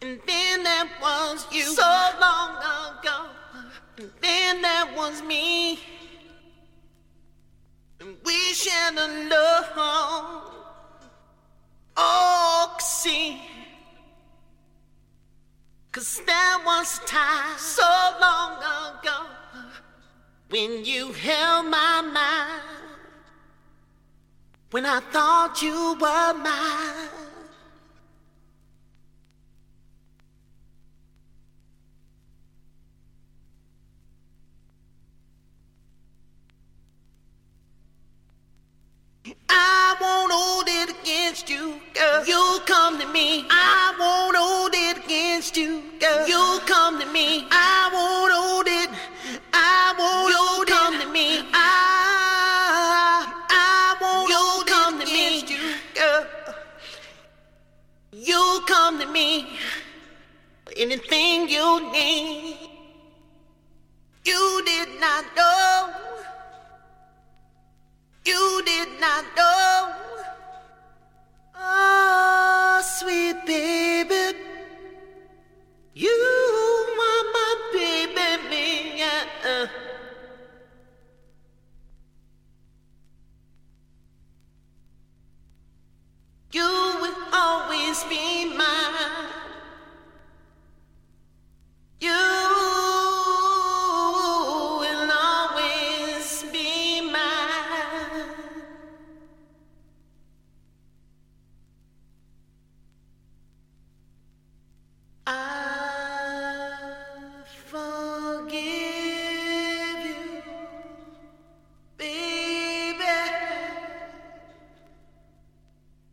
And then there was you so long ago. And then there was me. And we shared a love. Oh, see. 'Cause there was time so long ago when you held my mind, when I thought you were mine. I won't hold it against you, girl. You come to me. I won't hold it against you, girl. You come to me. I won't hold it. I won't hold it. You come to me. I won't hold it against you, girl. You come to me. Anything you need. You did not know. You did not know. Oh, sweet baby, you are my baby, me. You will always be mine.